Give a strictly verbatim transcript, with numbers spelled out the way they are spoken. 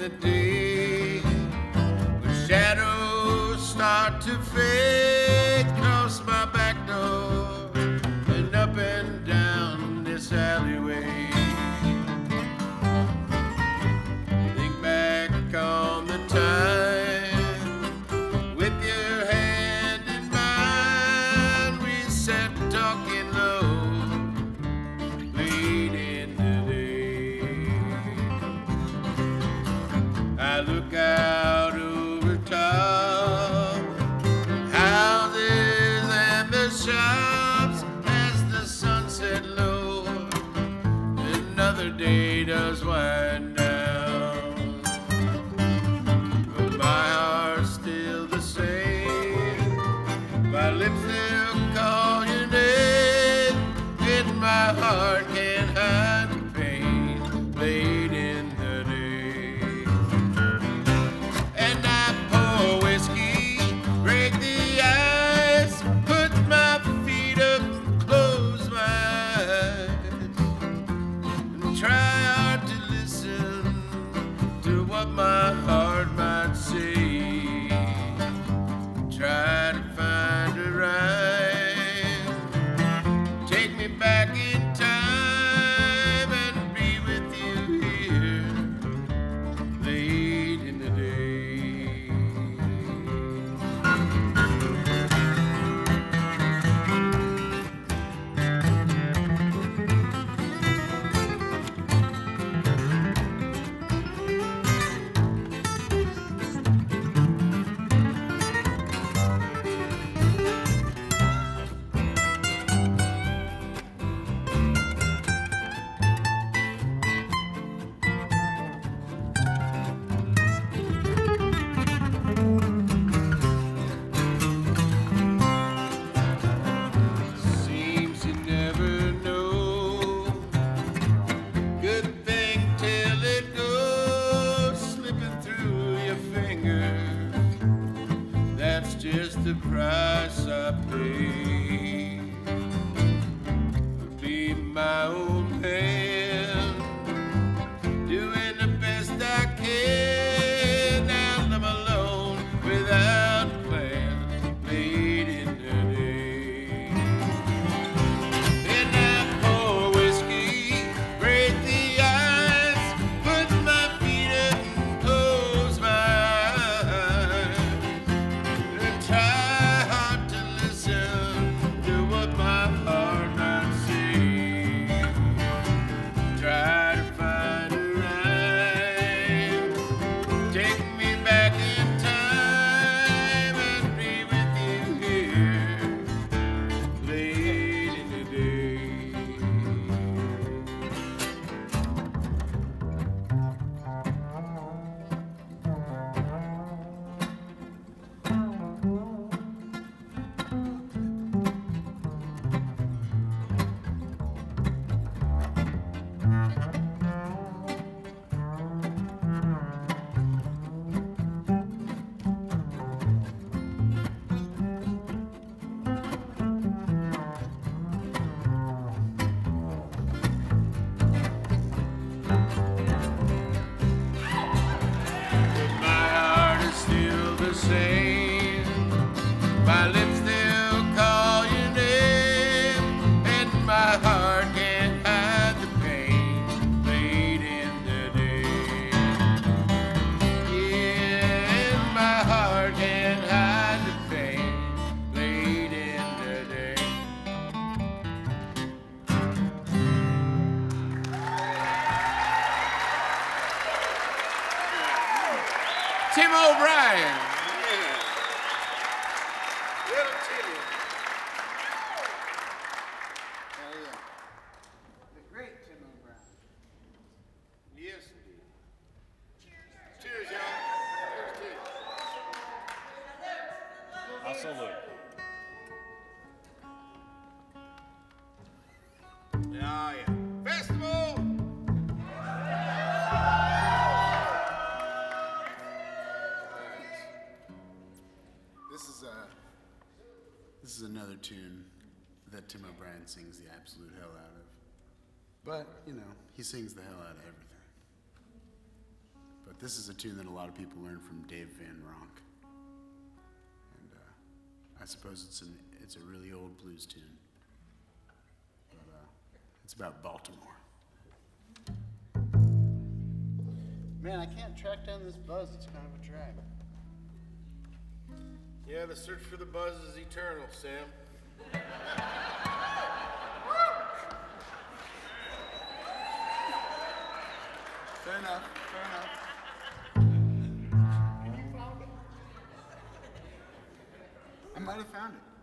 the day, the shadows start to fade across my back door and up and down this alleyway. Think back on the time with your hand in mine, we sat talking low late in the day. I look out over top houses and the shops as the sun set low. Another day does wind down, but my heart's still the same. My lips still call your name, and my heart can't hide the pain late in the day. And I pour whiskey, break the ice, put my feet up and close my eyes, and try hard to listen to what my heart might say. Try to find a rhyme, take me back in time and be with you here late in the day. Seems you never know. Good thing till it goes slipping through your fingers. That's just the price I pay for being my own man, doing the best I can. And I'm alone without a plan late in the day. And I pour whiskey, break the ice, put my feet up and close my eyes, and try hard to listen to what my heart might say. Try to find a rhyme, take me back in time and be with you here late in the day. My heart is still the same. My lips still call your name, and my heart can't hide the pain late in the day. Yeah, and my heart can't hide the pain late in the day. Tim O'Brien. Little Timmy. Hell yeah. The great Tim O'Brien. Yes, indeed. Cheers. Cheers, y'all. Cheers, cheers. I'll salute. Yeah, yeah. Festival. This is uh, this is another tune that Tim O'Brien sings the absolute hell out of. But, you know, he sings the hell out of everything. But But this is a tune that a lot of people learn from Dave Van Ronk. And uh, I suppose it's, an, it's a really old blues tune. But uh, it's about Baltimore. Man, I can't track down this buzz. It's kind of a drag. Yeah, the search for the buzz is eternal, Sam. Fair enough, fair enough. I might have found it.